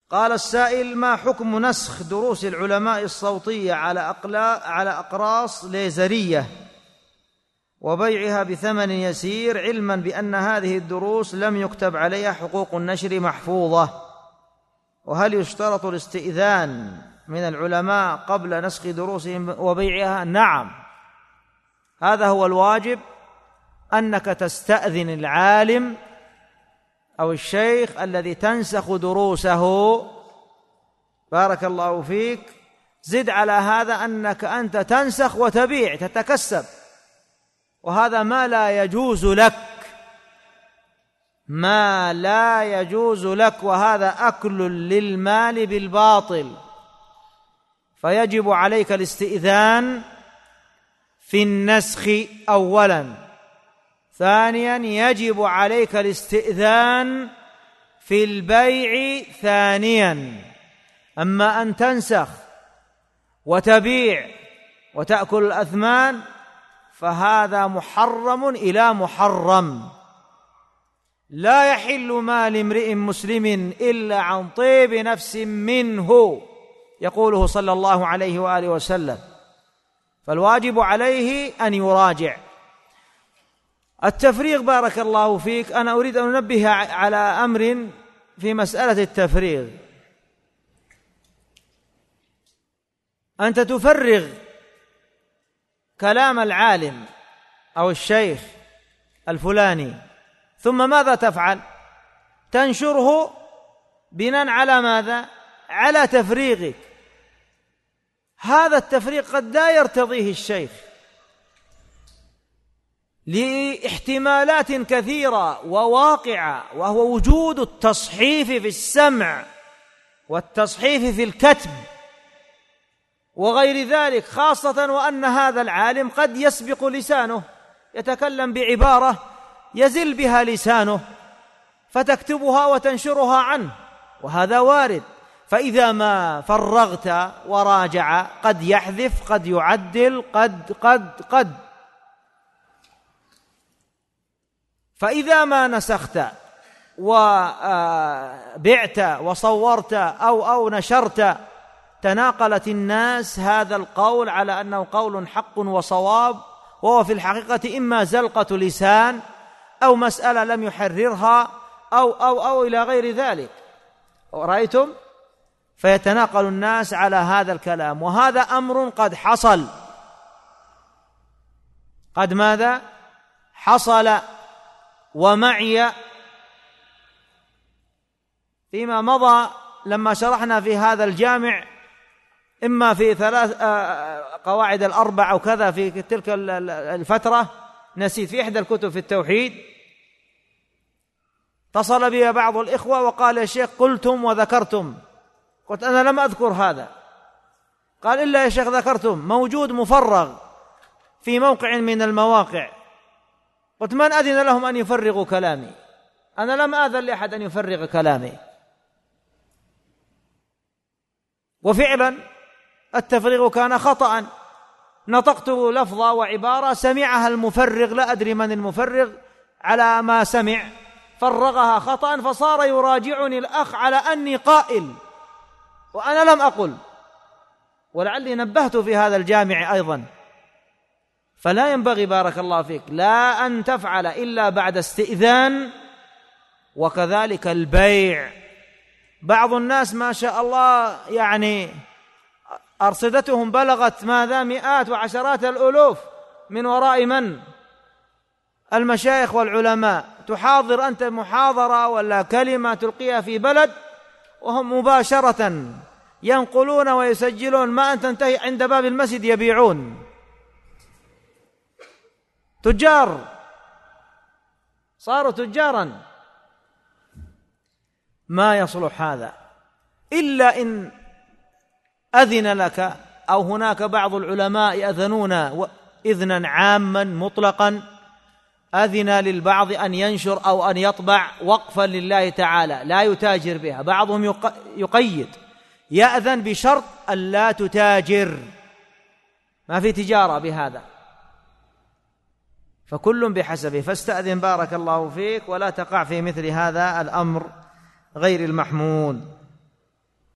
قال السائل: ما حكم نسخ دروس العلماء الصوتية على أقراص ليزرية وبيعها بثمن يسير، علما بأن هذه الدروس لم يكتب عليها حقوق النشر محفوظة؟ وهل يشترط الاستئذان من العلماء قبل نسخ دروسهم وبيعها؟ نعم، هذا هو الواجب، أنك تستأذن العالم أو الشيخ الذي تنسخ دروسه. بارك الله فيك. زد على هذا أنك أنت تنسخ وتبيع، تتكسب، وهذا ما لا يجوز لك، ما لا يجوز لك، وهذا أكل للمال بالباطل. فيجب عليك الاستئذان في النسخ أولا، ثانيا يجب عليك الاستئذان في البيع ثانيا. أما أن تنسخ وتبيع وتأكل الأثمان فهذا محرم إلى محرم. لا يحل مال امرئ مسلم إلا عن طيب نفس منه، يقوله صلى الله عليه وآله وسلم. فالواجب عليه أن يراجع. التفريغ، بارك الله فيك، أنا أريد أن أنبه على أمر في مسألة التفريغ. أنت تفرغ كلام العالم أو الشيخ الفلاني، ثم ماذا تفعل؟ تنشره بناء على ماذا؟ على تفريغك. هذا التفريغ قد لا يرتضيه الشيخ لاحتمالات كثيرة وواقعة، وهو وجود التصحيف في السمع والتصحيف في الكتب وغير ذلك، خاصة وأن هذا العالم قد يسبق لسانه، يتكلم بعبارة يزل بها لسانه فتكتبها وتنشرها عنه، وهذا وارد. فإذا ما فرغت وراجع قد يحذف، قد يعدل، قد فإذا ما نسخت وبعت وصورت أو نشرت، تناقلت الناس هذا القول على أنه قول حق وصواب، وهو في الحقيقة إما زلقة لسان أو مسألة لم يحررها أو إلى غير ذلك. رأيتم؟ فيتناقل الناس على هذا الكلام، وهذا أمر قد حصل. قد ماذا؟ حصل. ومعي فيما مضى لما شرحنا في هذا الجامع، إما في 3 قواعد الأربع أو كذا في تلك الفترة، نسيت، في إحدى الكتب في التوحيد، اتصل بي بعض الإخوة وقال: يا شيخ قلتم وذكرتم. قلت: أنا لم أذكر هذا. قال: إلا يا شيخ ذكرتم، موجود مفرغ في موقع من المواقع. قلت: من أذن لهم أن يفرغوا كلامي؟ أنا لم آذن لأحد أن يفرغ كلامي. وفعلا التفريغ كان خطأ، نطقت لفظة وعبارة سمعها المفرغ، لا أدري من المفرغ، على ما سمع فرغها خطأ، فصار يراجعني الأخ على أني قائل وأنا لم أقل، ولعلي نبهت في هذا الجامع أيضا. فلا ينبغي، بارك الله فيك، لا أن تفعل إلا بعد استئذان. وكذلك البيع. بعض الناس ما شاء الله يعني أرصدتهم بلغت ماذا؟ مئات وعشرات الألوف، من وراء من؟ المشايخ والعلماء. تحاضر أنت محاضرة ولا كلمة تلقيها في بلد، وهم مباشرة ينقلون ويسجلون، ما أن تنتهي عند باب المسجد يبيعون. تجار، صاروا تجارا. ما يصلح هذا إلا إن أذن لك، أو هناك بعض العلماء يأذنون إذنا عاما مطلقا، أذن للبعض أن ينشر أو أن يطبع وقفا لله تعالى، لا يتاجر بها. بعضهم يقيد، يأذن بشرط أن لا تتاجر، ما في تجارة بهذا. فكل بحسبه، فاستأذن بارك الله فيك، ولا تقع في مثل هذا الأمر غير المحمود.